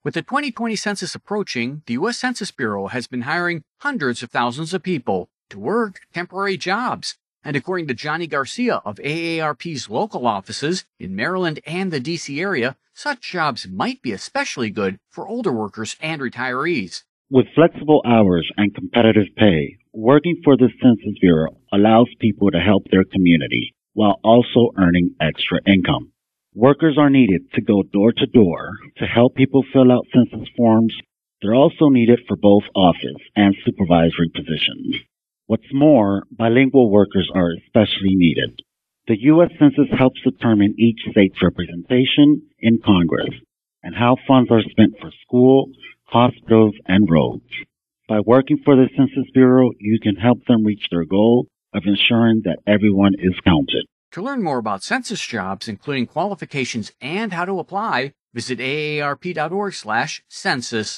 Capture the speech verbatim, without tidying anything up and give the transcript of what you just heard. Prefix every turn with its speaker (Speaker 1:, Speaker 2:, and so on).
Speaker 1: With the twenty twenty census approaching, the U S Census Bureau has been hiring hundreds of thousands of people to work temporary jobs. And according to Johnny Garcia of A A R P's local offices in Maryland and the D C area, such jobs might be especially good for older workers and retirees.
Speaker 2: With flexible hours and competitive pay, working for the Census Bureau allows people to help their community while also earning extra income. Workers are needed to go door to door to help people fill out census forms. They're also needed for both office and supervisory positions. What's more, bilingual workers are especially needed. The U S Census helps determine each state's representation in Congress and how funds are spent for school, hospitals, and roads. By working for the Census Bureau, you can help them reach their goal of ensuring that everyone is counted.
Speaker 1: To learn more about census jobs, including qualifications and how to apply, visit A A R P dot org slash census.